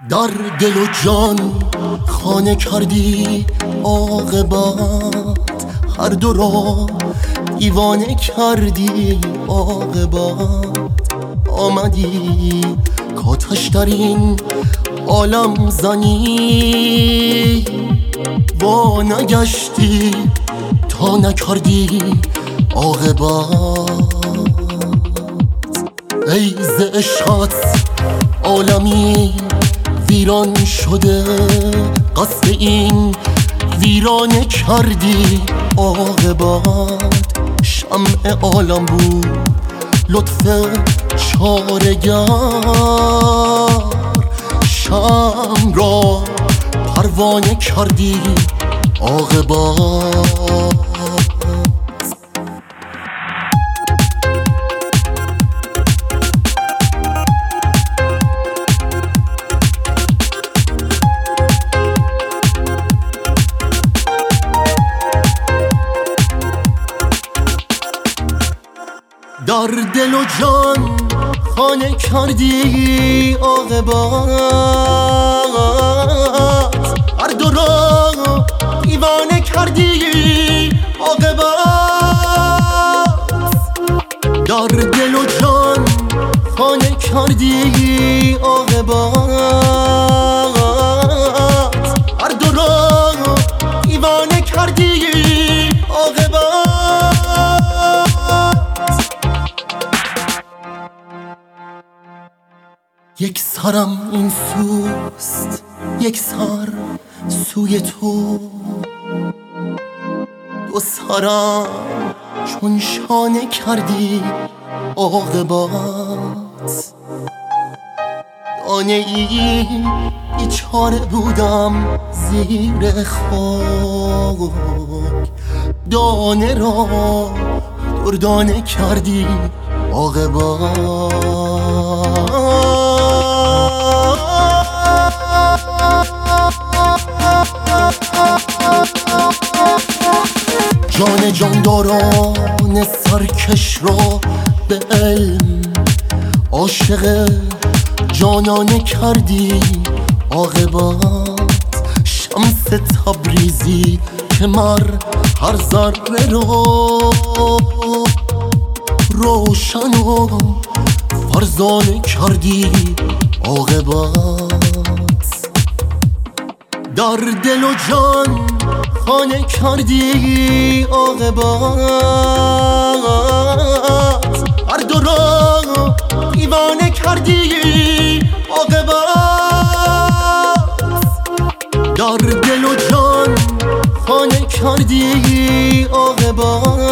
در دل و جان خانه کردی عاقبت، هر دو را دیوانه کردی عاقبت. آمدی کاتش در این عالم زنی، وا نگشتی تا نکردی عاقبت. ای ز عشقت عالمی ویران شده، قصد این ویرانه کردی عاقبت. شمع عالم بود لطف چارگر، شمع را پروانه کردی عاقبت. در دل و جان خانه کردی عاقبت، هر دو را دیوانه کردی عاقبت. در دل و جان خانه کردی عاقبت، هر دو را دیوانه کردی عاقبت. یک سرم این سوست، یک سر سوی تو، دو سرم چون شانه کردی عاقبت. دانه ای بیچاره بودم زیر خاک، دانه را دردانه کردی عاقبت. جان جانداران سرکش را به علم عاشق جانانه کردی عاقبت. شمس تبریزی که مر هر ذره را روشن و فرزانه کردی عاقبت. در دل و جان خانه کردی عاقبت، هر دو را دیوانه کردی عاقبت. در دل و جان خانه کردی عاقبت،